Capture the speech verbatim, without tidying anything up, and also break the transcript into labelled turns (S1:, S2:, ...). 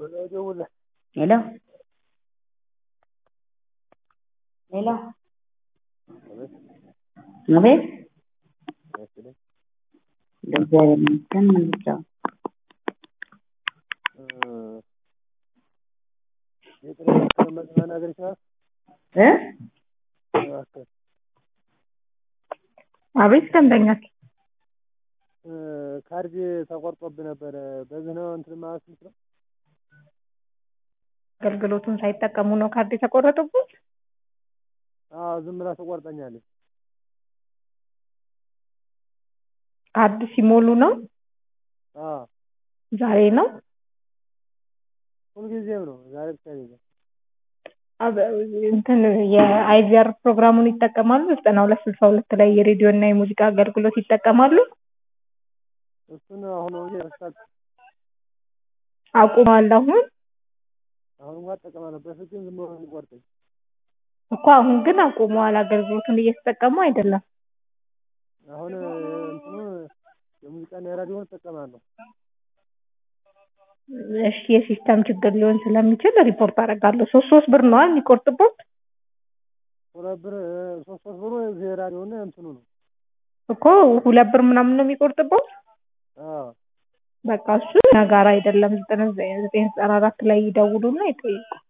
S1: hello hello አቤት እግዚአብሔር ይመስገን መልካም እ አቤት ደንበኛች
S2: ካርድ ተቆርጦብኝ ነበር በዚህ ነው እንትን ማለት ነው
S1: አገልግሎቱን ሳይጠቀሙ ነው ካርድ የተቆረጠበት?
S2: አዎ ዝም ብላ ተቆርጠኛለች
S1: ካርድ ሲሞሉ ነው?
S2: አዎ
S1: ዛሬ ነው?
S2: ሁልጊዜም ነው ዛሬ ብቻ አይደለም
S1: አበ እንትን የአይቪአር ፕሮግራሙን ይጠቀማሉ ዘጠና ሁለት ስልሳ ሁለት ላይ የሬዲዮ እና የሙዚቃ አገልግሎት ይጠቀማሉ?
S2: እሱን አሁን ነው የረሳሁት
S1: አቁመዋል አሁን?
S2: አሁን እንኳን እጠቀማለሁ በፊት ግን ዝም ብሎ ነው የሚቆርጠኝ
S1: እኮ አሁን ግን አቁመዋል አገልግሎቱን እየተጠቀሙ አይደለም
S2: አሁን እንትኑ የሙዚቃና የራዲዮን እጠቀማለሁ
S1: እሺ የሲስተም ችግር ሊሆን ስለሚችል ሪፖርት አደርጋለሁ ሶስት ሶስት ብር ነው የሚቆርጥበት?
S2: ሁለት ብር ሶስት ሶስት ብር የራዲዮና እንትኑ ነው
S1: እኮ ሁለት ብር ምናምን ነው የሚቆርጥበት?
S2: አዎ
S1: በቃ እሱ ነገር አይደለም ዘጠኝ ዘጠና አራት ላይ ይደውሉና ይጠይቁ